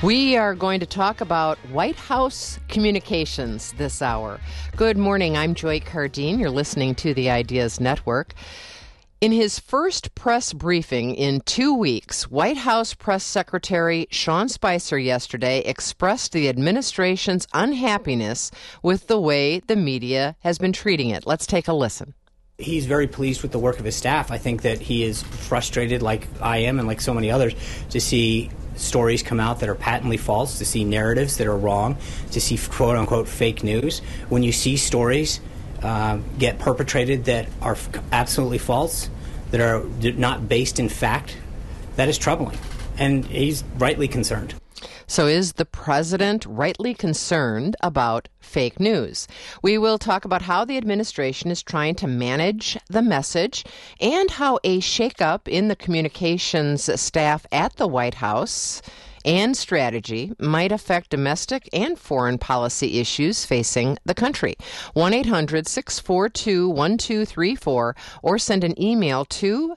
We are going to talk about White House communications this hour. Good morning. I'm Joy Cardine. You're listening to the Ideas Network. In his first press briefing in 2 weeks, White House Press Secretary Sean Spicer yesterday expressed the administration's unhappiness with the way the media has been treating it. Let's take a listen. He's very pleased with the work of his staff. I think that he is frustrated, like I am and like so many others, to see stories come out that are patently false, to see narratives that are wrong, to see quote-unquote fake news. When you see stories get perpetrated that are absolutely false, that are not based in fact, that is troubling. And he's rightly concerned. So is the president rightly concerned about fake news? We will talk about how the administration is trying to manage the message and how a shakeup in the communications staff at the White House and strategy might affect domestic and foreign policy issues facing the country. 1-800-642-1234 or send an email to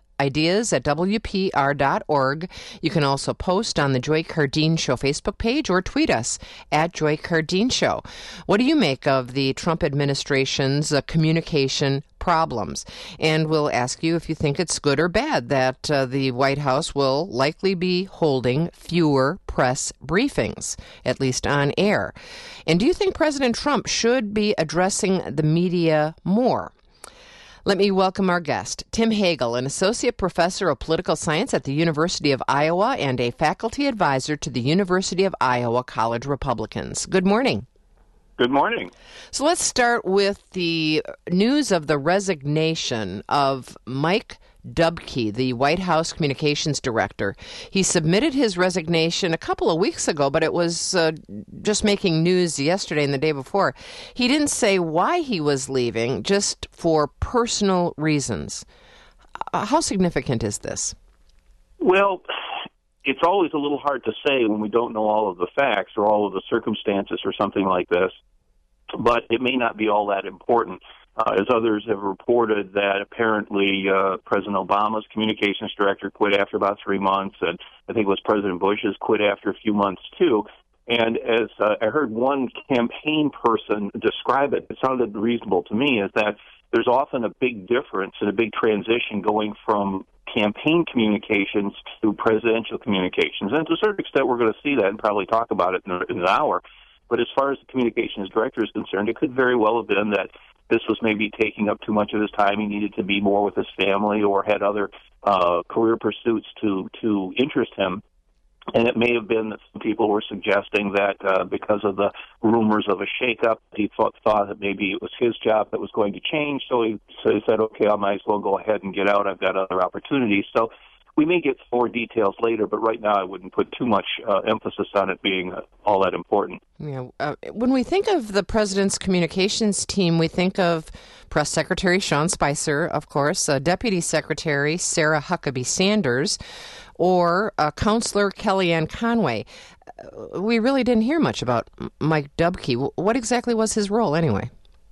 ideas@wpr.org. You can also post on the Joy Cardine Show Facebook page or tweet us at Joy Cardine Show. What do you make of the Trump administration's communication problems? And we'll ask you if you think it's good or bad that the White House will likely be holding fewer press briefings, at least on air. And do you think President Trump should be addressing the media more? Let me welcome our guest, Tim Hagel, an associate professor of political science at the University of Iowa and a faculty advisor to the University of Iowa College Republicans. Good morning. Good morning. So let's start with the news of the resignation of Mike Dubke, the White House communications director. He submitted his resignation a couple of weeks ago, but it was just making news yesterday and the day before. He didn't say why he was leaving, just for personal reasons. How significant is this? Well, it's always a little hard to say when we don't know all of the facts or all of the circumstances or something like this, but it may not be all that important. As others have reported, that apparently President Obama's communications director quit after about 3 months, and I think it was President Bush's quit after a few months too. And as I heard one campaign person describe it, it sounded reasonable to me, is that there's often a big difference and a big transition going from campaign communications to presidential communications. And to a certain extent, we're going to see that and probably talk about it in an hour. But as far as the communications director is concerned, it could very well have been that this was maybe taking up too much of his time. He needed to be more with his family or had other career pursuits to interest him. And it may have been that some people were suggesting that because of the rumors of a shakeup, he thought that maybe it was his job that was going to change. So he said, okay, I might as well go ahead and get out. I've got other opportunities. So we may get more details later, but right now I wouldn't put too much emphasis on it being all that important. Yeah, when we think of the president's communications team, we think of Press Secretary Sean Spicer, of course, Deputy Secretary Sarah Huckabee Sanders, or Counselor Kellyanne Conway. We really didn't hear much about Mike Dubke. What exactly was his role anyway?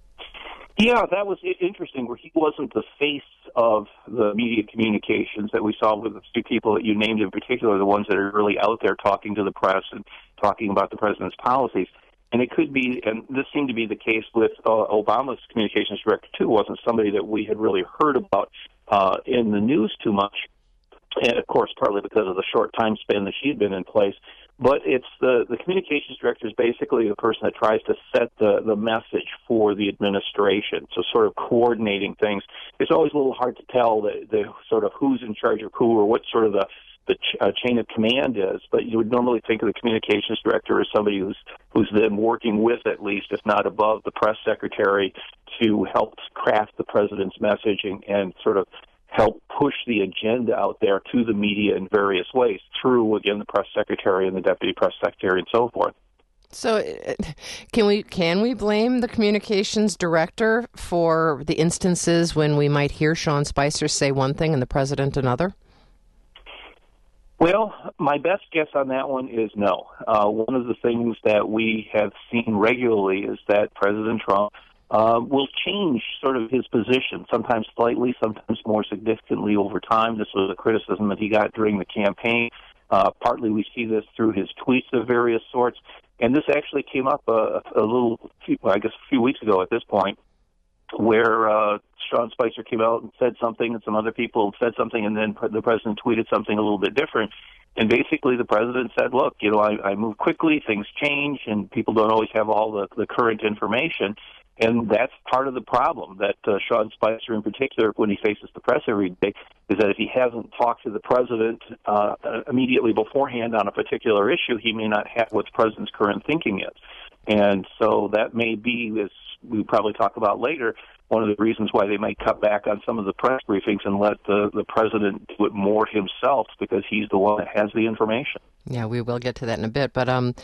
Yeah, that was interesting, where he wasn't the face of the media communications that we saw with the two people that you named in particular, the ones that are really out there talking to the press and talking about the president's policies. And it could be, and this seemed to be the case with Obama's communications director, too, wasn't somebody that we had really heard about in the news too much. And, of course, partly because of the short time span that she had been in place. But it's the communications director is basically the person that tries to set the message for the administration, so sort of coordinating things. It's always a little hard to tell the sort of who's in charge of who or what sort of the chain of command is, but you would normally think of the communications director as somebody who's then working with, at least, if not above, the press secretary to help craft the president's messaging and sort of help push the agenda out there to the media in various ways through, again, the press secretary and the deputy press secretary and so forth. So can we blame the communications director for the instances when we might hear Sean Spicer say one thing and the president another? Well, my best guess on that one is no. One of the things that we have seen regularly is that President Trump will change sort of his position, sometimes slightly, sometimes more significantly over time. This was a criticism that he got during the campaign, Partly we see this through his tweets of various sorts. And this actually came up a few weeks ago at this point, where Sean Spicer came out and said something, and some other people said something, and then the president tweeted something a little bit different. And basically the president said, look, I move quickly, things change, and people don't always have all the current information. And that's part of the problem that Sean Spicer in particular, when he faces the press every day, is that if he hasn't talked to the president immediately beforehand on a particular issue, he may not have what the president's current thinking is. And so that may be, as we probably talk about later, one of the reasons why they might cut back on some of the press briefings and let the president do it more himself, because he's the one that has the information. Yeah, we will get to that in a bit. But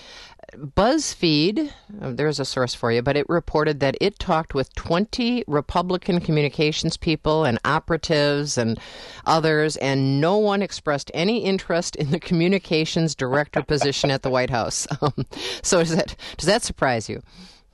BuzzFeed, there's a source for you, but it reported that it talked with 20 Republican communications people and operatives and others, and no one expressed any interest in the communications director position at the White House. So does that surprise you?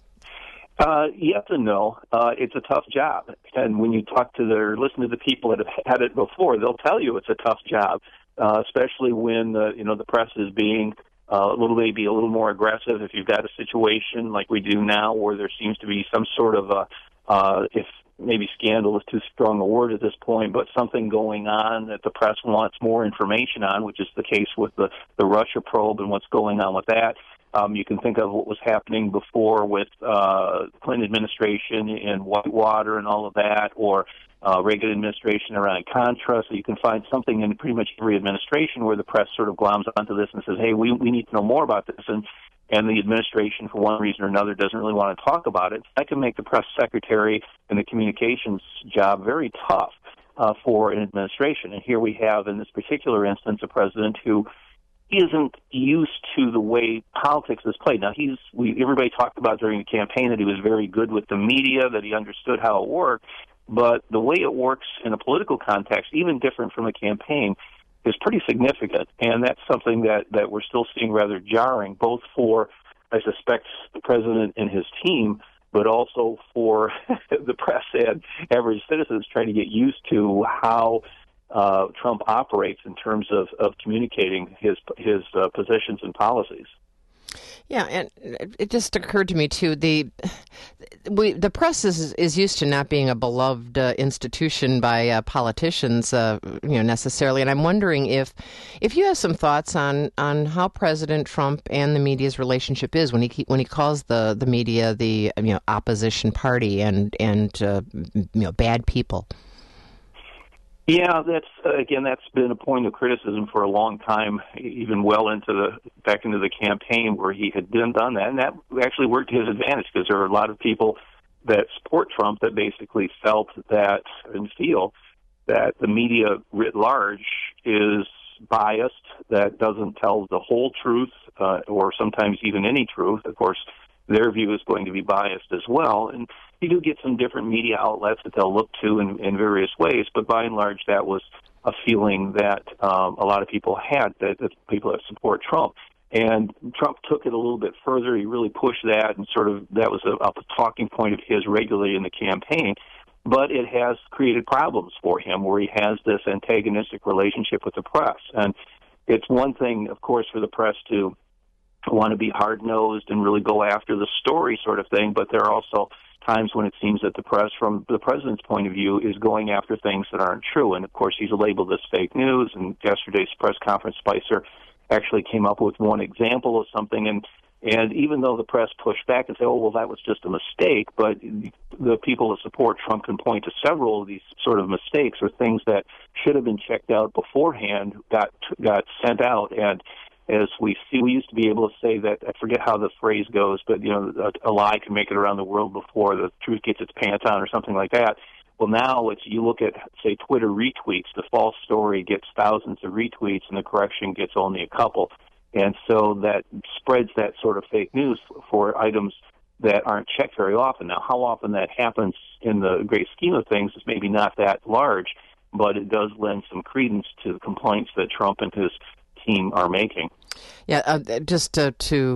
Yes and no. It's a tough job. And when you listen to the people that have had it before, they'll tell you it's a tough job, especially when, the press is being maybe a little more aggressive. If you've got a situation like we do now where there seems to be some sort of if maybe scandal is too strong a word at this point, but something going on that the press wants more information on, which is the case with the Russia probe and what's going on with that. You can think of what was happening before with Clinton administration in Whitewater and all of that, or Reagan administration around Contra. So you can find something in pretty much every administration where the press sort of gloms onto this and says, hey, we need to know more about this. And the administration, for one reason or another, doesn't really want to talk about it. That can make the press secretary and the communications job very tough for an administration. And here we have, in this particular instance, a president who isn't used to the way politics is played. Now, everybody talked about during the campaign that he was very good with the media, that he understood how it worked, but the way it works in a political context, even different from a campaign, is pretty significant, and that's something that we're still seeing rather jarring, both for, I suspect, the president and his team, but also for the press and average citizens trying to get used to how Trump operates in terms of communicating his positions and policies. Yeah, and it just occurred to me too. The press is used to not being a beloved institution by politicians, necessarily. And I'm wondering if you have some thoughts on how President Trump and the media's relationship is when he calls the media the opposition party and bad people. Yeah, that's been a point of criticism for a long time, even well back into the campaign where he had done that, and that actually worked to his advantage because there are a lot of people that support Trump that basically felt that and feel that the media writ large is biased, that doesn't tell the whole truth, or sometimes even any truth. Of course, their view is going to be biased as well, and you do get some different media outlets that they'll look to in various ways, but by and large that was a feeling that a lot of people had, that people that support Trump. And Trump took it a little bit further. He really pushed that, and sort of that was a talking point of his regularly in the campaign. But it has created problems for him where he has this antagonistic relationship with the press. And it's one thing, of course, for the press to want to be hard-nosed and really go after the story sort of thing, but there are also times when it seems that the press, from the president's point of view, is going after things that aren't true. And, of course, he's labeled as fake news, and yesterday's press conference, Spicer actually came up with one example of something, and even though the press pushed back and said, oh, well, that was just a mistake, but the people that support Trump can point to several of these sort of mistakes or things that should have been checked out beforehand got sent out. And as we see, we used to be able to say that, I forget how the phrase goes, but, a lie can make it around the world before the truth gets its pants on or something like that. Well, now you look at, say, Twitter retweets. The false story gets thousands of retweets, and the correction gets only a couple. And so that spreads that sort of fake news for items that aren't checked very often. Now, how often that happens in the great scheme of things is maybe not that large, but it does lend some credence to the complaints that Trump and his team are making. Yeah, just to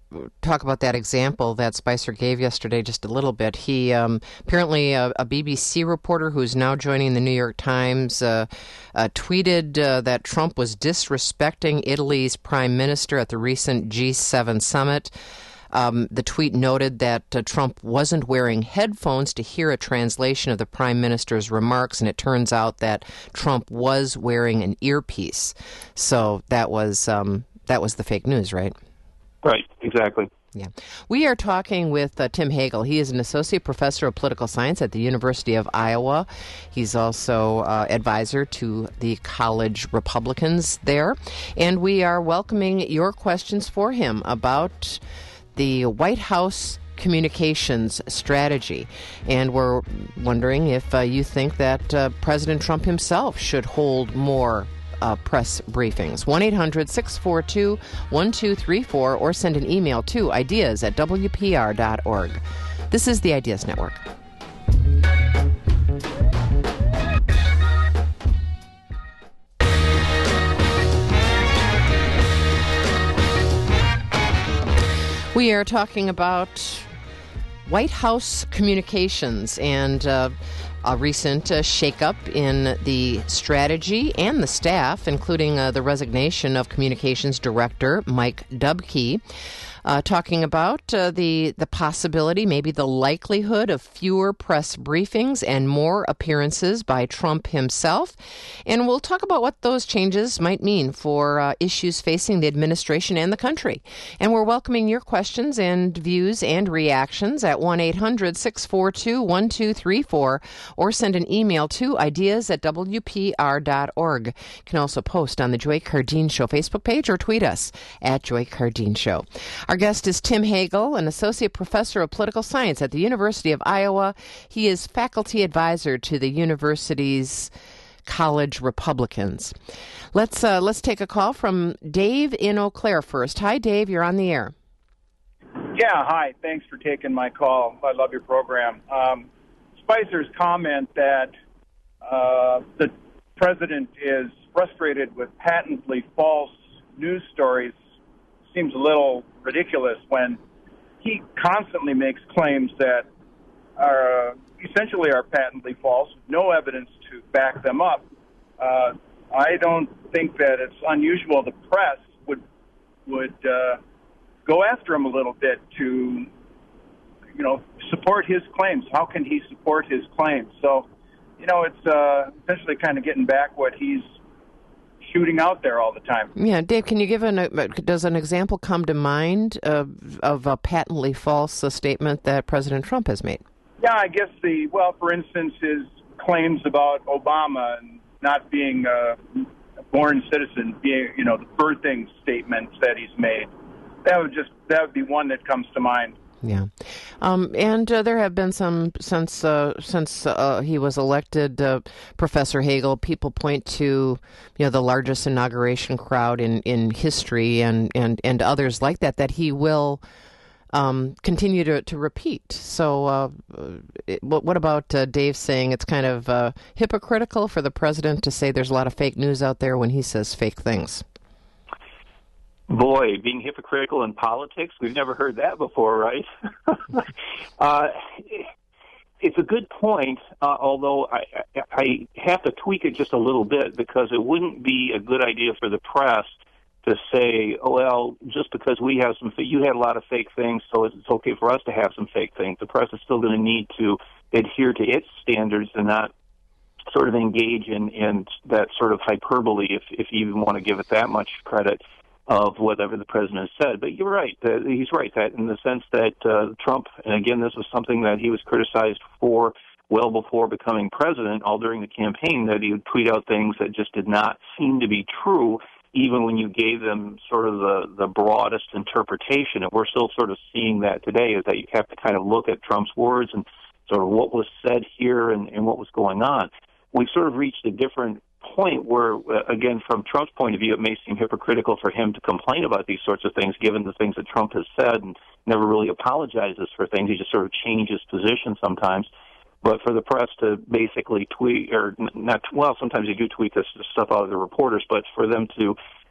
talk about that example that Spicer gave yesterday just a little bit. He apparently a BBC reporter who's now joining the New York Times tweeted that Trump was disrespecting Italy's prime minister at the recent G7 summit. The tweet noted that Trump wasn't wearing headphones to hear a translation of the prime minister's remarks, and it turns out that Trump was wearing an earpiece. So that was the fake news, right? Right, exactly. Yeah. We are talking with Tim Hagel. He is an associate professor of political science at the University of Iowa. He's also advisor to the college Republicans there. And we are welcoming your questions for him about the White House communications strategy. And we're wondering if you think that President Trump himself should hold more press briefings. 1-800-642-1234 or send an email to ideas@wpr.org. This is the Ideas Network. We are talking about White House communications and a recent shakeup in the strategy and the staff, including the resignation of Communications Director Mike Dubke. Talking about the possibility, maybe the likelihood of fewer press briefings and more appearances by Trump himself. And we'll talk about what those changes might mean for issues facing the administration and the country. And we're welcoming your questions and views and reactions at 1-800-642-1234 or send an email to ideas@wpr.org. You can also post on the Joy Cardine Show Facebook page or tweet us at Joy Cardine Show. Our guest is Tim Hagel, an associate professor of political science at the University of Iowa. He is faculty advisor to the university's college Republicans. Let's take a call from Dave in Eau Claire first. Hi, Dave. You're on the air. Yeah, hi. Thanks for taking my call. I love your program. Spicer's comment that the president is frustrated with patently false news stories seems a little ridiculous when he constantly makes claims that are essentially are patently false, no evidence to back them up. I don't think that it's unusual the press would go after him a little bit to, support his claims. How can he support his claims? So, it's essentially kind of getting back what he's shooting out there all the time. Yeah, Dave, can you give does an example come to mind of a patently false statement that President Trump has made? Yeah, I guess for instance, his claims about Obama and not being a born citizen, being, the birthing statements that he's made. That would be one that comes to mind. Yeah, and there have been some since he was elected. Professor Hagel, people point to the largest inauguration crowd in history, and others like that he will continue to repeat. So, what about Dave saying it's kind of hypocritical for the president to say there's a lot of fake news out there when he says fake things? Boy, being hypocritical in politics, we've never heard that before, right? It's a good point, although I have to tweak it just a little bit because it wouldn't be a good idea for the press to say, oh, well, just because we have you had a lot of fake things, so it's okay for us to have some fake things. The press is still going to need to adhere to its standards and not sort of engage in that sort of hyperbole, if you even want to give it that much credit, of whatever the president said. But you're right. He's right that in the sense that Trump, and again, this was something that he was criticized for well before becoming president, all during the campaign, that he would tweet out things that just did not seem to be true, even when you gave them sort of the broadest interpretation. And we're still sort of seeing that today, is that you have to kind of look at Trump's words and sort of what was said here and what was going on. We've sort of reached a different point where, again, from Trump's point of view, it may seem hypocritical for him to complain about these sorts of things, given the things that Trump has said and never really apologizes for things. He just sort of changes position sometimes. But for the press to basically tweet, or not, well, sometimes they do tweet this stuff out of the reporters, but for them to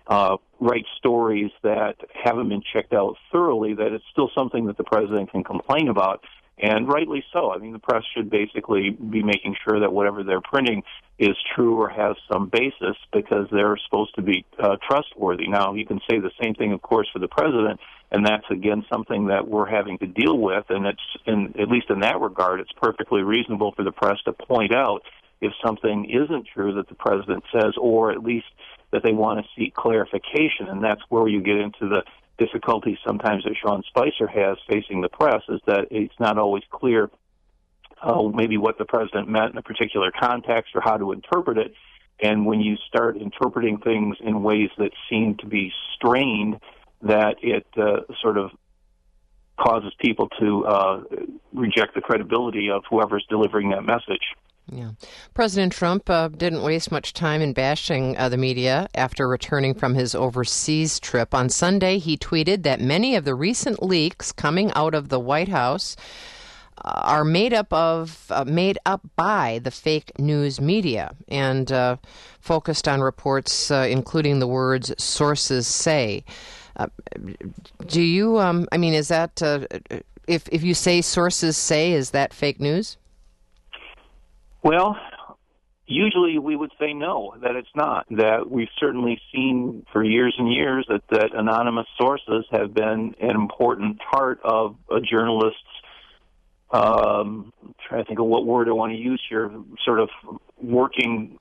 write stories that haven't been checked out thoroughly, that it's still something that the president can complain about, and rightly so. I mean, the press should basically be making sure that whatever they're printing is true or has some basis, because they're supposed to be trustworthy. Now, you can say the same thing, of course, for the president, and that's, again, something that we're having to deal with, and at least in that regard, it's perfectly reasonable for the press to point out if something isn't true that the president says, or at least that they want to seek clarification, and that's where you get into the difficulty sometimes that Sean Spicer has facing the press, is that it's not always clear maybe what the president meant in a particular context or how to interpret it. And when you start interpreting things in ways that seem to be strained, that it sort of causes people to reject the credibility of whoever's delivering that message. Yeah. President Trump didn't waste much time in bashing the media after returning from his overseas trip. On Sunday, he tweeted that many of the recent leaks coming out of the White House are made up by the fake news media, and focused on reports including the words "sources say." Do you? I mean, is that if you say "sources say," is that fake news? Well, usually we would say no, that it's not. That we've certainly seen for years and years that anonymous sources have been an important part of a journalist's, trying to think of what word I want to use here, sort of working.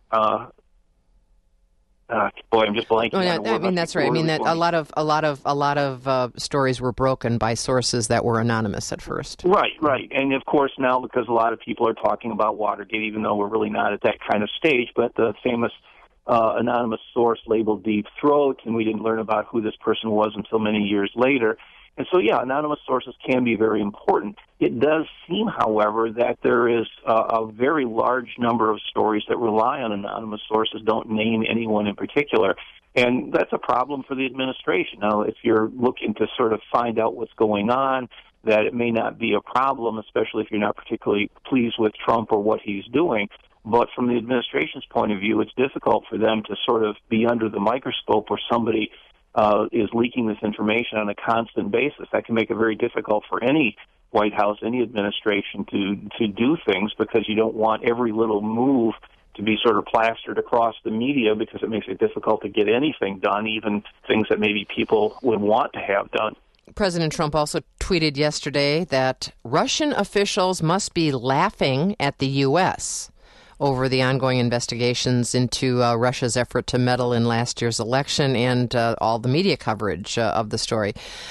I'm just blanking. I mean, that's right. I mean that a lot of stories were broken by sources that were anonymous at first. Right, and of course now, because a lot of people are talking about Watergate, even though we're really not at that kind of stage. But the famous anonymous source labeled Deep Throat, and we didn't learn about who this person was until many years later. And so, yeah, anonymous sources can be very important. It does seem, however, that there is a very large number of stories that rely on anonymous sources, don't name anyone in particular. And that's a problem for the administration. Now, if you're looking to sort of find out what's going on, that it may not be a problem, especially if you're not particularly pleased with Trump or what he's doing. But from the administration's point of view, it's difficult for them to sort of be under the microscope where somebody is leaking this information on a constant basis. That can make it very difficult for any White House, any administration to do things, because you don't want every little move to be sort of plastered across the media, because it makes it difficult to get anything done, even things that maybe people would want to have done. President Trump also tweeted yesterday that Russian officials must be laughing at the U.S. over the ongoing investigations into Russia's effort to meddle in last year's election and all the media coverage of the story.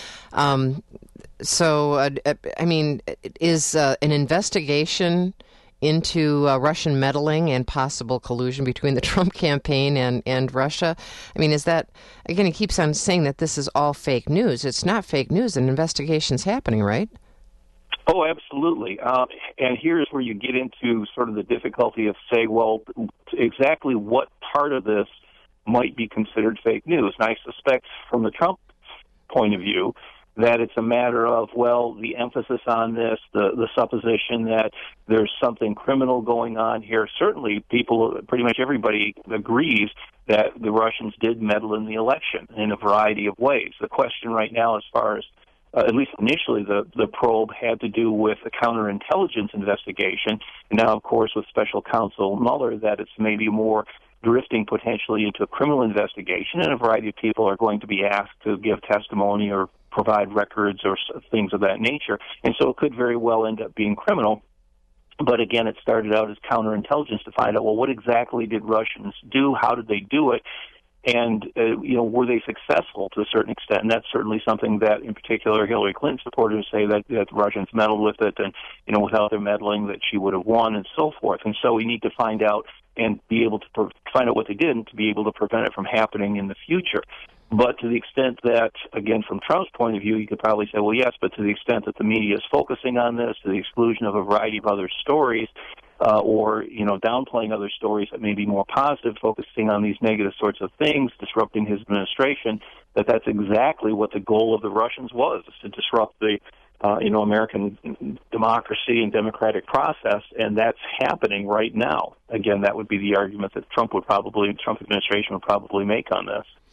So, I mean, is an investigation into Russian meddling and possible collusion between the Trump campaign and Russia, I mean, is that, again, he keeps on saying that this is all fake news. It's not fake news. An investigation's happening, right? Oh, absolutely. And here's where you get into sort of the difficulty of saying, well, exactly what part of this might be considered fake news. And I suspect from the Trump point of view that it's a matter of, well, the emphasis on this, the supposition that there's something criminal going on here. Certainly, pretty much everybody agrees that the Russians did meddle in the election in a variety of ways. The question right now, as far as at least initially, the probe had to do with a counterintelligence investigation. And now, of course, with Special Counsel Mueller, that it's maybe more drifting potentially into a criminal investigation, and a variety of people are going to be asked to give testimony or provide records or things of that nature. And so it could very well end up being criminal. But again, it started out as counterintelligence to find out, well, what exactly did Russians do? How did they do it? And, were they successful to a certain extent? And that's certainly something that, in particular, Hillary Clinton supporters say that the Russians meddled with it, and, without their meddling, that she would have won, and so forth. And so we need to find out and be able to find out what they did and to be able to prevent it from happening in the future. But to the extent that, again, from Trump's point of view, you could probably say, well, yes, but to the extent that the media is focusing on this, to the exclusion of a variety of other stories, or downplaying other stories that may be more positive, focusing on these negative sorts of things, disrupting his administration, that's exactly what the goal of the Russians was, to disrupt the American democracy and democratic process, and that's happening right now. Again, that would be the argument that Trump administration would probably make on this.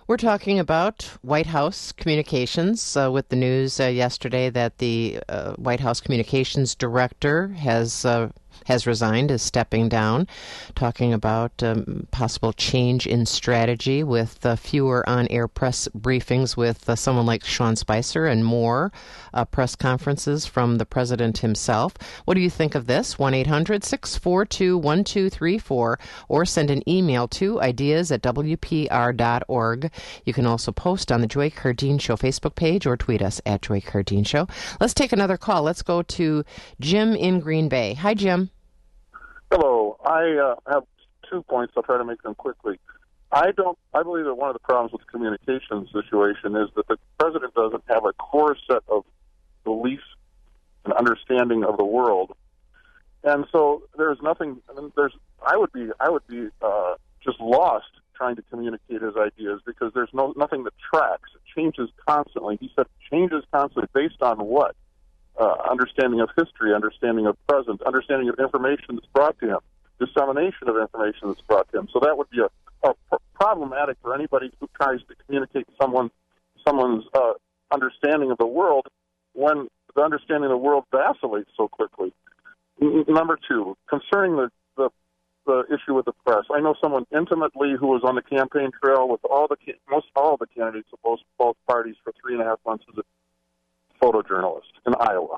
We're talking about White House communications with the news yesterday that the White House communications director has resigned, is stepping down, talking about possible change in strategy with fewer on-air press briefings with someone like Sean Spicer and more press conferences from the president himself. What do you think of this? 1-800-642-1234 or send an email to ideas@wpr.org. You can also post on the Joy Cardeen Show Facebook page or tweet us at Joy Cardeen Show. Let's take another call. Let's go to Jim in Green Bay. Hi, Jim. Hello. I have 2 points. I'll try to make them quickly. I believe that one of the problems with the communications situation is that the president doesn't have a core set of beliefs and understanding of the world, and so there's nothing. I would be just lost trying to communicate his ideas because there's nothing that tracks. It changes constantly. He said changes constantly based on what? Understanding of history, understanding of present, understanding of information that's brought to him, dissemination of information that's brought to him. So that would be a problematic for anybody who tries to communicate someone's understanding of the world when the understanding of the world vacillates so quickly. Number 2, concerning the issue with the press, I know someone intimately who was on the campaign trail with most all the candidates of both parties for 3.5 months as a photojournalist in Iowa.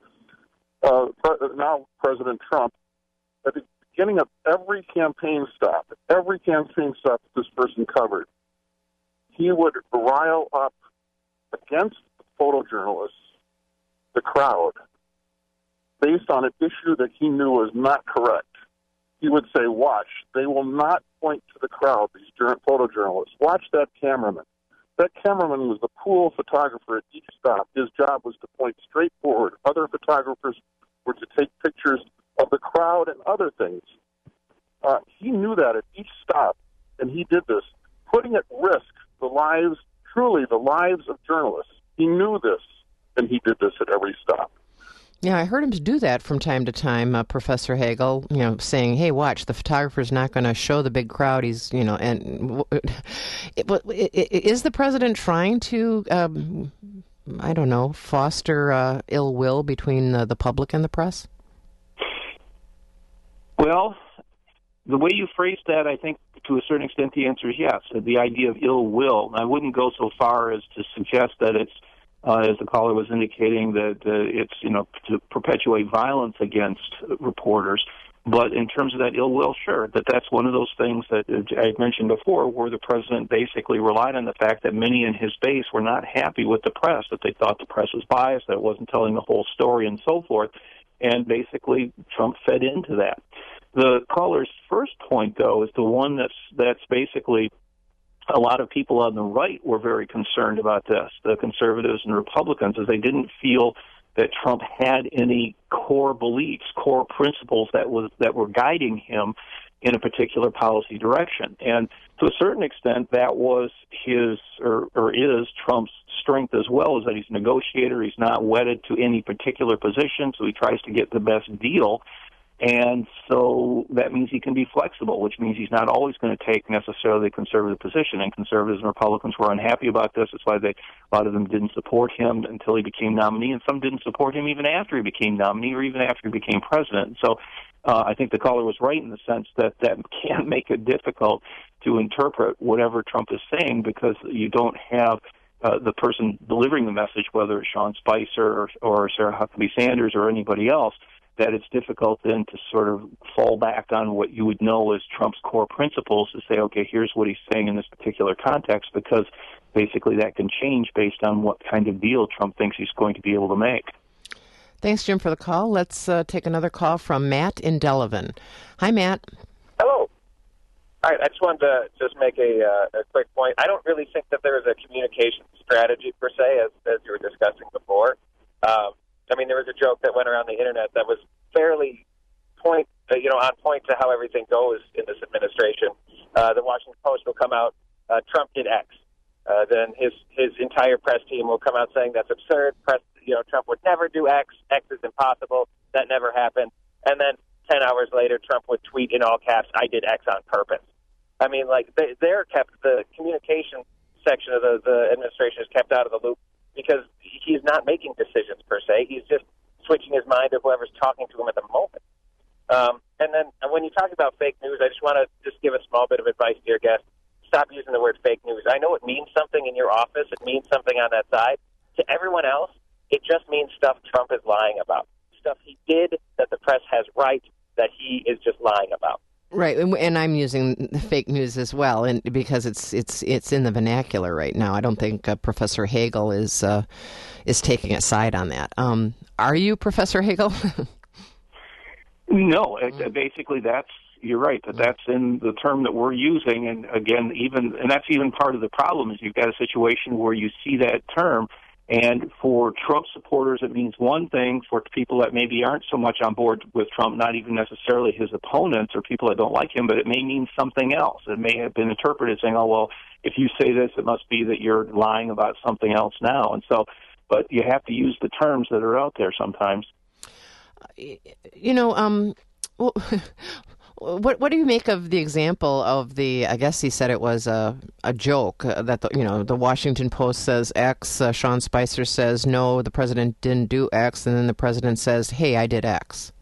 Now President Trump, at the beginning of every campaign stop that this person covered, he would rile up against the photojournalists, the crowd, based on an issue that he knew was not correct. He would say, watch, they will not point to the crowd, these photojournalists. Watch that cameraman. That cameraman was the pool photographer at each stop. His job was to point straight forward. Other photographers were to take pictures of the crowd and other things. He knew that at each stop, and he did this, putting at risk the lives of journalists. He knew this, and he did this at every stop. Yeah, I heard him do that from time to time, Professor Hagel, saying, hey, watch, the photographer's not going to show the big crowd. He's, and is the president trying to, foster ill will between the public and the press? Well, the way you phrased that, I think to a certain extent the answer is yes. The idea of ill will. I wouldn't go so far as to suggest that it's, as the caller was indicating, that it's, to perpetuate violence against reporters. But in terms of that ill will, sure, that's one of those things that I mentioned before, where the president basically relied on the fact that many in his base were not happy with the press, that they thought the press was biased, that it wasn't telling the whole story and so forth. And basically Trump fed into that. The caller's first point, though, is the one that's basically a lot of people on the right were very concerned about this, the conservatives and Republicans, as they didn't feel that Trump had any core beliefs, core principles that were guiding him in a particular policy direction. And to a certain extent, that was his or is Trump's strength as well, is that he's a negotiator. He's not wedded to any particular position, so he tries to get the best deal. And so that means he can be flexible, which means he's not always going to take necessarily a conservative position. And conservatives and Republicans were unhappy about this. That's why a lot of them didn't support him until he became nominee, and some didn't support him even after he became nominee or even after he became president. So I think the caller was right in the sense that can make it difficult to interpret whatever Trump is saying, because you don't have the person delivering the message, whether it's Sean Spicer or Sarah Huckabee Sanders or anybody else, that it's difficult then to sort of fall back on what you would know as Trump's core principles to say, okay, here's what he's saying in this particular context, because basically that can change based on what kind of deal Trump thinks he's going to be able to make. Thanks, Jim, for the call. Let's take another call from Matt in Delavan. Hi, Matt. Hello. All right, I just wanted to just make a quick point. I don't really think that there is a communication strategy per se, as you were discussing before. There was a joke that went around the internet that was fairly on point to how everything goes in this administration. The Washington Post will come out, Trump did X. Then his entire press team will come out saying that's absurd. Trump would never do X. X is impossible. That never happened. And then 10 hours later, Trump would tweet in all caps, I did X on purpose. The communication section of the administration is kept out of the loop because he's not making decisions per se. He's just switching his mind to whoever's talking to him at the moment. And then when you talk about fake news, I just want to just give a small bit of advice to your guest. Stop using the word fake news. I know it means something in your office. It means something on that side. To everyone else, it just means stuff Trump is lying about. Stuff he did that the press has right that he is just lying about. Right, and I'm using fake news as well, and because it's in the vernacular right now. I don't think Professor Hagel is taking a side on that. Are you, Professor Hagel? No, basically you're right, that's in the term that we're using, and again, that's even part of the problem is you've got a situation where you see that term, and for Trump supporters it means one thing, for people that maybe aren't so much on board with Trump, not even necessarily his opponents or people that don't like him, but it may mean something else. It may have been interpreted saying, oh, well, if you say this, it must be that you're lying about something else now, and so, but you have to use the terms that are out there sometimes. Well, what do you make of the example of I guess he said it was a joke that the Washington Post says X, Sean Spicer says no, the president didn't do X, and then the president says, hey, I did X.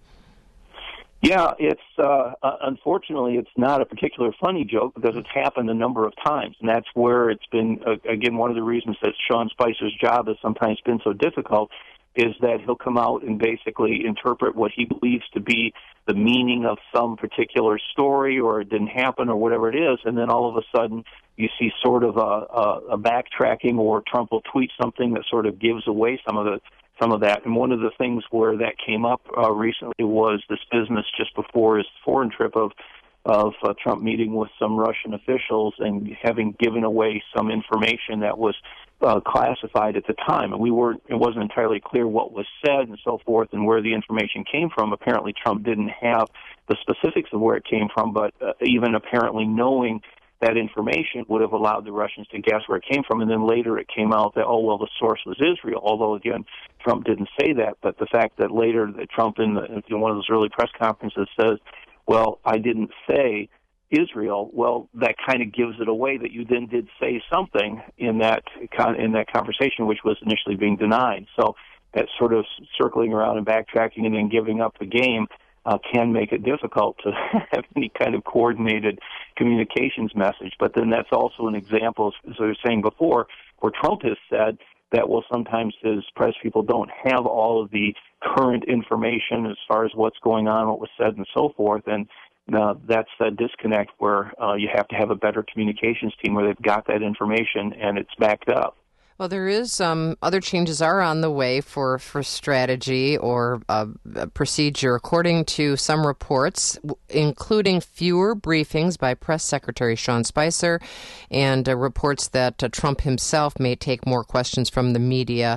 Yeah, it's unfortunately it's not a particular funny joke because it's happened a number of times, and that's where it's been again one of the reasons that Sean Spicer's job has sometimes been so difficult. Is that he'll come out and basically interpret what he believes to be the meaning of some particular story, or it didn't happen, or whatever it is, and then all of a sudden you see sort of a backtracking, or Trump will tweet something that sort of gives away some of that. And one of the things where that came up recently was this business just before his foreign trip of Trump meeting with some Russian officials and having given away some information that was classified at the time, and it wasn't entirely clear what was said and so forth and where the information came from. Apparently Trump didn't have the specifics of where it came from, but even apparently knowing that information would have allowed the Russians to guess where it came from, and then later it came out that, the source was Israel, although, again, Trump didn't say that, but the fact that later that Trump in one of those early press conferences says, well, I didn't say Israel, well, that kind of gives it away that you then did say something in that conversation, which was initially being denied. So that sort of circling around and backtracking and then giving up the game can make it difficult to have any kind of coordinated communications message. But then that's also an example, as I was saying before, where Trump has said that, well, sometimes his press people don't have all of the current information as far as what's going on, what was said, and so forth. And that's a disconnect where you have to have a better communications team where they've got that information and it's backed up. Well, there is other changes are on the way for strategy or procedure, according to some reports, including fewer briefings by Press Secretary Sean Spicer, and reports that Trump himself may take more questions from the media,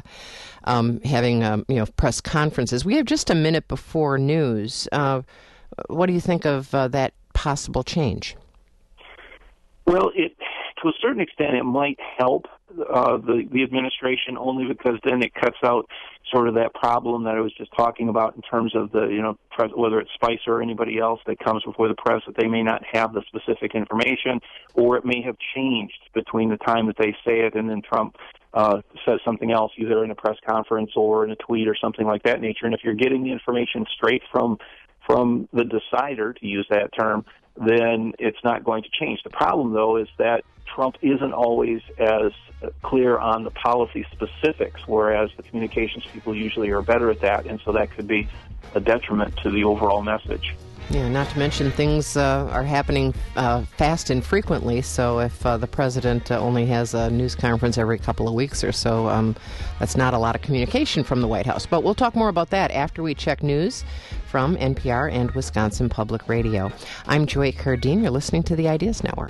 having press conferences. We have just a minute before news. What do you think of that possible change? Well, to a certain extent, it might help the administration, only because then it cuts out sort of that problem that I was just talking about in terms of the, whether it's Spicer or anybody else that comes before the press, that they may not have the specific information, or it may have changed between the time that they say it and then Trump says something else, either in a press conference or in a tweet or something like that nature. And if you're getting the information straight from the decider, to use that term, then it's not going to change. The problem, though, is that Trump isn't always as clear on the policy specifics, whereas the communications people usually are better at that, and so that could be a detriment to the overall message. Yeah, not to mention things are happening fast and frequently, so if the president only has a news conference every couple of weeks or so, that's not a lot of communication from the White House. But we'll talk more about that after we check news from NPR and Wisconsin Public Radio. I'm Joy Cardine. You're listening to the Ideas Network.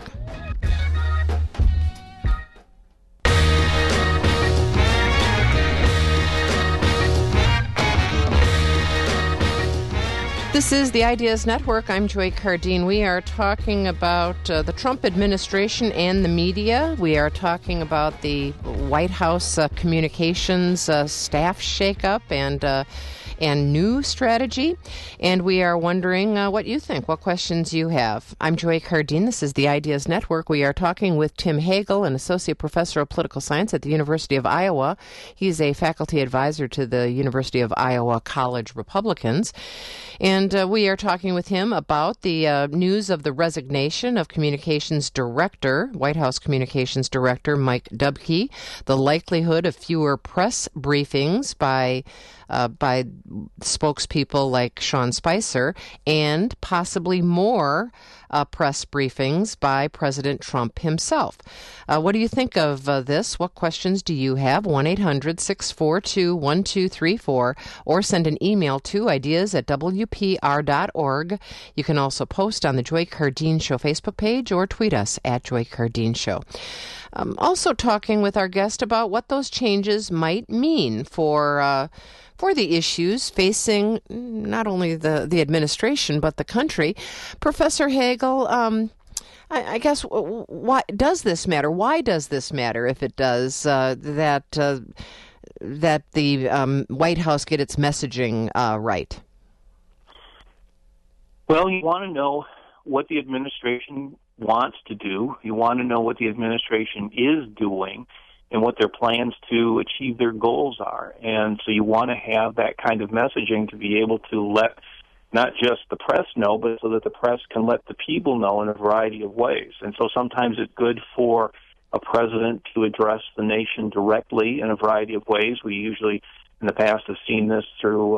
This is the Ideas Network. I'm Joy Cardine. We are talking about the Trump administration and the media. We are talking about the White House communications staff shakeup, and and new strategy. And we are wondering what you think, what questions you have. I'm Joy Cardine. This is the Ideas Network. We are talking with Tim Hagel, an associate professor of political science at the University of Iowa. He's a faculty advisor to the University of Iowa College Republicans. And we are talking with him about the news of the resignation of Communications Director, White House Communications Director Mike Dubke, the likelihood of fewer press briefings by spokespeople like Sean Spicer, and possibly more press briefings by President Trump himself. What do you think of this? What questions do you have? 1-800-642-1234, or send an email to ideas@wpr.org. You can also post on the Joy Cardine Show Facebook page or tweet us at Joy Cardine Show. Also talking with our guest about what those changes might mean for the issues facing not only the administration but the country. Professor Hagel, I guess, why does this matter? Why does this matter, if it does, that the White House get its messaging right? Well, you want to know what the administration wants to do. You want to know what the administration is doing and what their plans to achieve their goals are. And so you want to have that kind of messaging to be able to let not just the press know, but so that the press can let the people know in a variety of ways. And so sometimes it's good for a president to address the nation directly in a variety of ways. We usually, in the past, have seen this through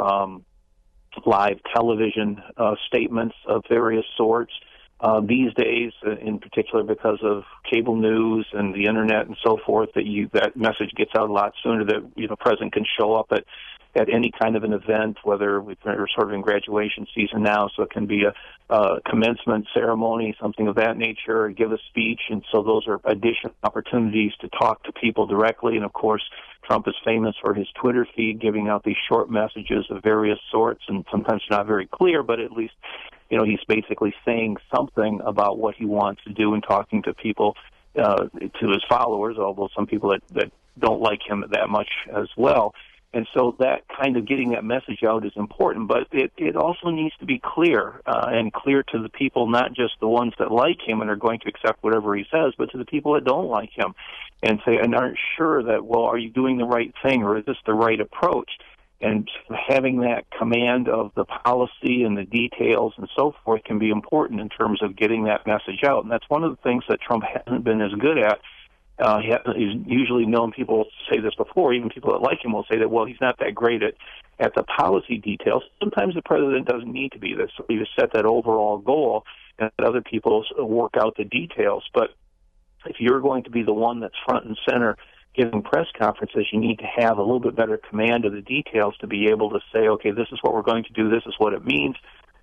live television statements of various sorts. These days, in particular because of cable news and the internet and so forth, that message gets out a lot sooner. That president can show up at any kind of an event, whether we're sort of in graduation season now, so it can be a commencement ceremony, something of that nature, or give a speech, and so those are additional opportunities to talk to people directly. And of course, Trump is famous for his Twitter feed, giving out these short messages of various sorts, and sometimes not very clear, but at least he's basically saying something about what he wants to do and talking to people, to his followers, although some people that don't like him that much as well. And so that kind of getting that message out is important, but it also needs to be clear, and clear to the people, not just the ones that like him and are going to accept whatever he says, but to the people that don't like him and aren't sure that, well, are you doing the right thing, or is this the right approach? And having that command of the policy and the details and so forth can be important in terms of getting that message out. And that's one of the things that Trump hasn't been as good at. He's usually known, people say this before, even people that like him will say that, well, he's not that great at the policy details. Sometimes the president doesn't need to be this. So you set that overall goal and let other people work out the details. But if you're going to be the one that's front and center giving press conferences, you need to have a little bit better command of the details to be able to say, okay, this is what we're going to do, this is what it means.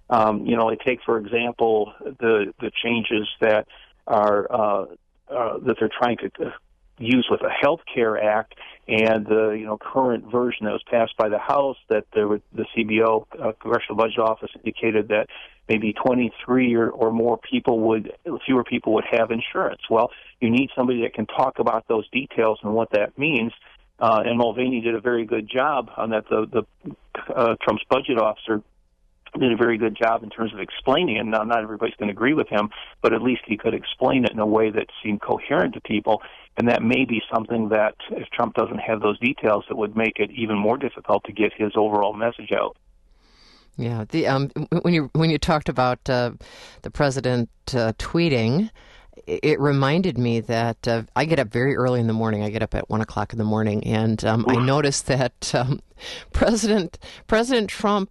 I take, for example, the changes that are that they're trying to use with the Health Care Act and the current version that was passed by the House, that the CBO, Congressional Budget Office, indicated that maybe 23 or more fewer people would have insurance. Well, you need somebody that can talk about those details and what that means. And Mulvaney did a very good job on that. The Trump's budget officer did a very good job in terms of explaining it. Now, not everybody's going to agree with him, but at least he could explain it in a way that seemed coherent to people. And that may be something that, if Trump doesn't have those details, it would make it even more difficult to get his overall message out. Yeah, when you talked about the president tweeting, it reminded me that I get up very early in the morning. I get up at 1 o'clock in the morning, and I noticed that President Trump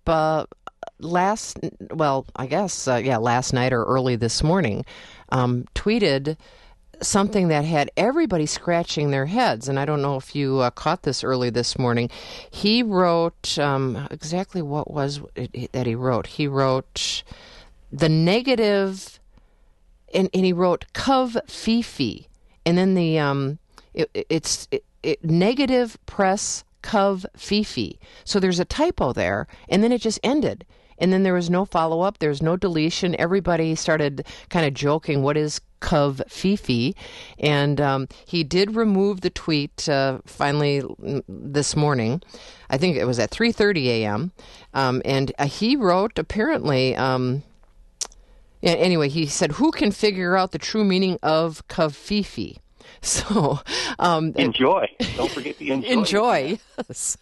last night or early this morning tweeted something that had everybody scratching their heads. And I don't know if you caught this early this morning. He wrote exactly what was it that he wrote. He wrote the negative, and he wrote Cov Fifi, and then the it's negative press Cov Fifi. So there's a typo there, and then it just ended. and then there was no follow-up. There's no deletion. Everybody started kind of joking, what is Covfefe? And he did remove the tweet finally this morning. I think it was at 3:30 a.m. And he wrote, apparently... anyway, he said, who can figure out the true meaning of Covfefe? So, enjoy. Don't forget the enjoy. Enjoy, yes.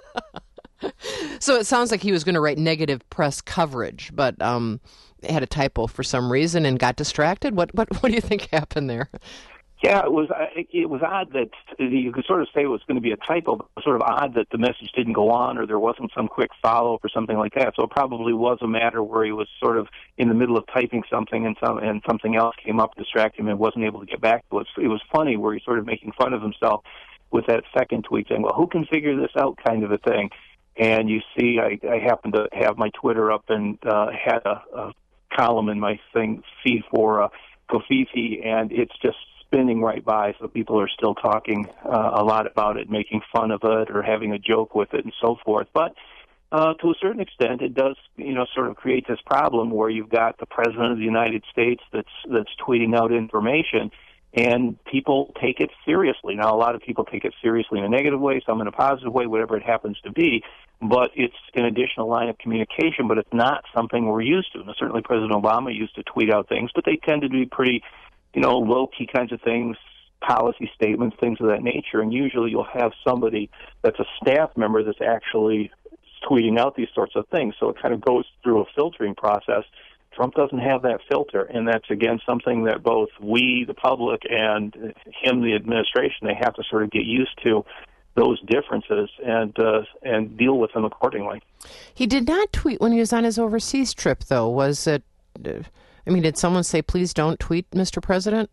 So it sounds like he was going to write negative press coverage, but had a typo for some reason and got distracted. What do you think happened there? Yeah, it was odd that you could sort of say it was going to be a typo, but it was sort of odd that the message didn't go on or there wasn't some quick follow-up or something like that. So it probably was a matter where he was sort of in the middle of typing something and something else came up, distracted him, and wasn't able to get back to it. So it was funny where he's sort of making fun of himself with that second tweet saying, well, who can figure this out kind of a thing. And you see, I happened to have my Twitter up and had a column in my feed for Covfefe, and it's just spinning right by, so people are still talking a lot about it, making fun of it or having a joke with it and so forth. But to a certain extent, it does, sort of create this problem where you've got the President of the United States that's tweeting out information, and people take it seriously. Now, a lot of people take it seriously in a negative way, some in a positive way, whatever it happens to be, but it's an additional line of communication, but it's not something we're used to. Now, certainly President Obama used to tweet out things, but they tend to be pretty low-key kinds of things, policy statements, things of that nature, and usually you'll have somebody that's a staff member that's actually tweeting out these sorts of things, so it kind of goes through a filtering process. Trump doesn't have that filter, and that's, again, something that both we, the public, and him, the administration, they have to sort of get used to those differences and deal with them accordingly. He did not tweet when he was on his overseas trip, though. Was it... did someone say, please don't tweet, Mr. President?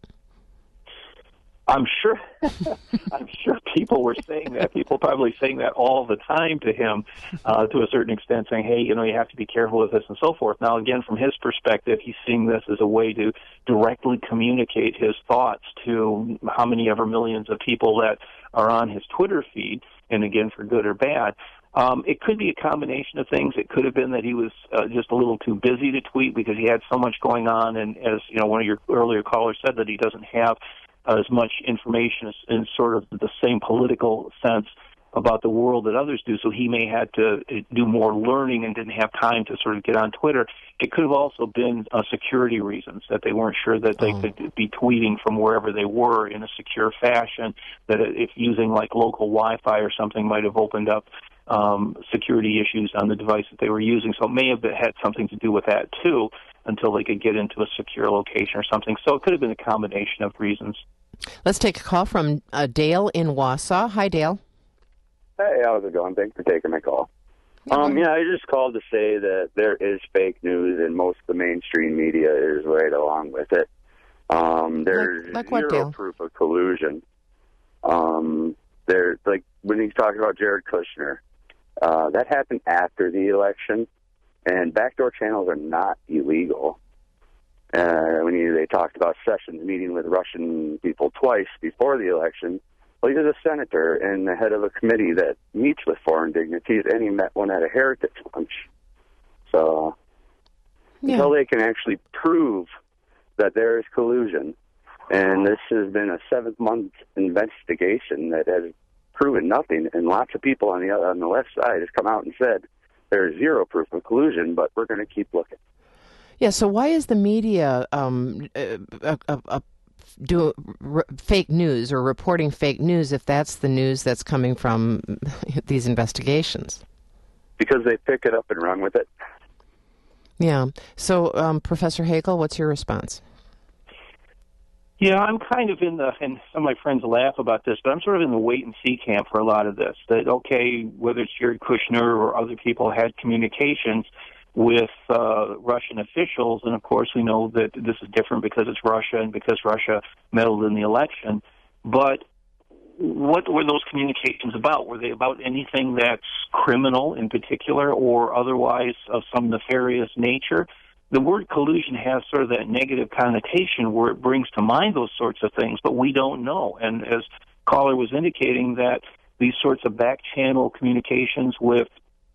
I'm sure people were saying that. People probably saying that all the time to him, to a certain extent, saying, hey, you have to be careful with this and so forth. Now, again, from his perspective, he's seeing this as a way to directly communicate his thoughts to how many ever millions of people that are on his Twitter feed, and again, for good or bad. It could be a combination of things. It could have been that he was just a little too busy to tweet because he had so much going on, and as one of your earlier callers said, that he doesn't have as much information in sort of the same political sense about the world that others do, so he may have to do more learning and didn't have time to sort of get on Twitter. It could have also been security reasons, that they weren't sure that they could be tweeting from wherever they were in a secure fashion, that if using like local Wi-Fi or something might have opened up security issues on the device that they were using. So it may have had something to do with that, too, until they could get into a secure location or something. So it could have been a combination of reasons. Let's take a call from Dale in Wausau. Hi, Dale. Hey, how's it going? Thanks for taking my call. I just called to say that there is fake news, and most of the mainstream media is right along with it. There's like what, zero Dale? proof of collusion. There's like when he's talking about Jared Kushner, that happened after the election, and backdoor channels are not illegal. They talked about Sessions meeting with Russian people twice before the election. Well, he's a senator and the head of a committee that meets with foreign dignitaries, and he met one at a heritage lunch. So until they can actually prove that there is collusion, and this has been a 7-month investigation that has proven nothing, and lots of people on the left side has come out and said there is zero proof of collusion, but we're going to keep looking. Yeah, so why is the media do fake news or reporting fake news if that's the news that's coming from these investigations? Because they pick it up and run with it. Yeah. So, Professor Hagel, what's your response? Yeah, I'm kind of and some of my friends laugh about this, but I'm sort of in the wait-and-see camp for a lot of this. That, okay, whether it's Jared Kushner or other people had communications with Russian officials, and of course we know that this is different because it's Russia and because Russia meddled in the election. But what were those communications about? Were they about anything that's criminal in particular or otherwise of some nefarious nature? The word collusion has sort of that negative connotation where it brings to mind those sorts of things, but we don't know. And as caller was indicating, that these sorts of back-channel communications with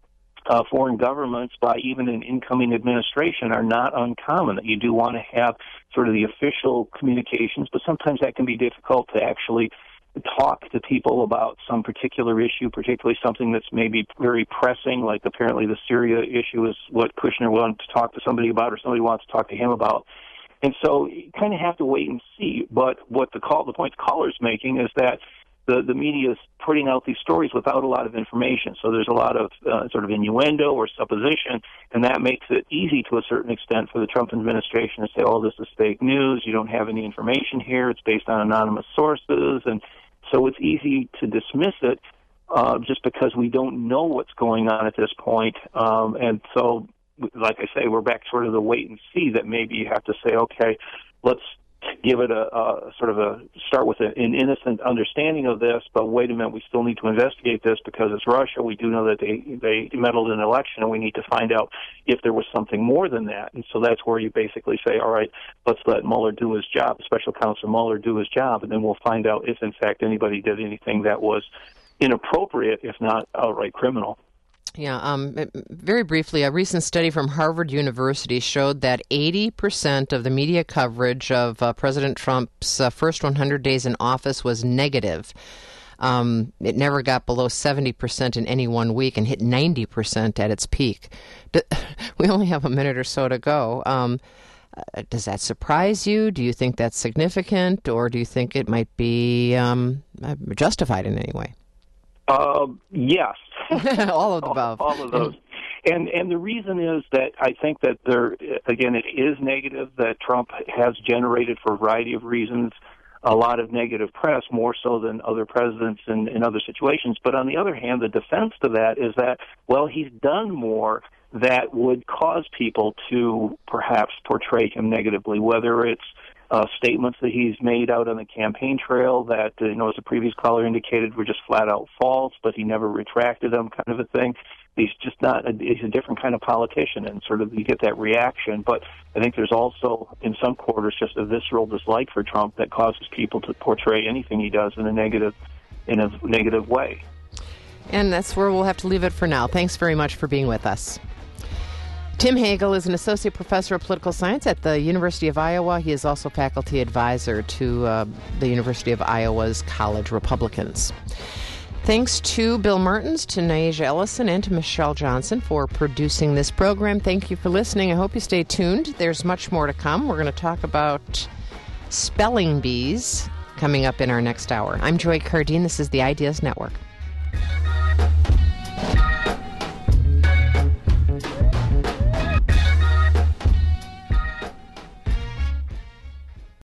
foreign governments by even an incoming administration are not uncommon, that you do want to have sort of the official communications, but sometimes that can be difficult to actually talk to people about some particular issue, particularly something that's maybe very pressing, like apparently the Syria issue is what Kushner wanted to talk to somebody about or somebody wants to talk to him about. And so you kind of have to wait and see. But what the point the caller's making is that the media is putting out these stories without a lot of information. So there's a lot of sort of innuendo or supposition, and that makes it easy to a certain extent for the Trump administration to say, oh, this is fake news, you don't have any information here, it's based on anonymous sources, and so it's easy to dismiss it just because we don't know what's going on at this point. And so, like I say, we're back sort of the wait and see that maybe you have to say, okay, let's give it a sort of a start with an innocent understanding of this, but wait a minute, we still need to investigate this because it's Russia. We do know that they meddled in an election, and we need to find out if there was something more than that. And so that's where you basically say, all right, let's let Mueller do his job, Special Counsel Mueller do his job, and then we'll find out if, in fact, anybody did anything that was inappropriate, if not outright criminal. Yeah, very briefly, a recent study from Harvard University showed that 80% of the media coverage of President Trump's first 100 days in office was negative. It never got below 70% in any one week and hit 90% at its peak. We only have a minute or so to go. Does that surprise you? Do you think that's significant, or do you think it might be justified in any way? Yes. All of the above. All of those. And the reason is that I think that it is negative that Trump has generated, for a variety of reasons, a lot of negative press, more so than other presidents in other situations. But on the other hand, the defense to that is that, well, he's done more that would cause people to perhaps portray him negatively, whether it's statements that he's made out on the campaign trail that, as the previous caller indicated, were just flat out false, but he never retracted them, kind of a thing. He's a different kind of politician, and sort of you get that reaction. But I think there's also, in some quarters, just a visceral dislike for Trump that causes people to portray anything he does in a negative way. And that's where we'll have to leave it for now. Thanks very much for being with us. Tim Hagel is an associate professor of political science at the University of Iowa. He is also faculty advisor to the University of Iowa's College Republicans. Thanks to Bill Martins, to Naija Ellison, and to Michelle Johnson for producing this program. Thank you for listening. I hope you stay tuned. There's much more to come. We're going to talk about spelling bees coming up in our next hour. I'm Joy Cardine. This is the Ideas Network.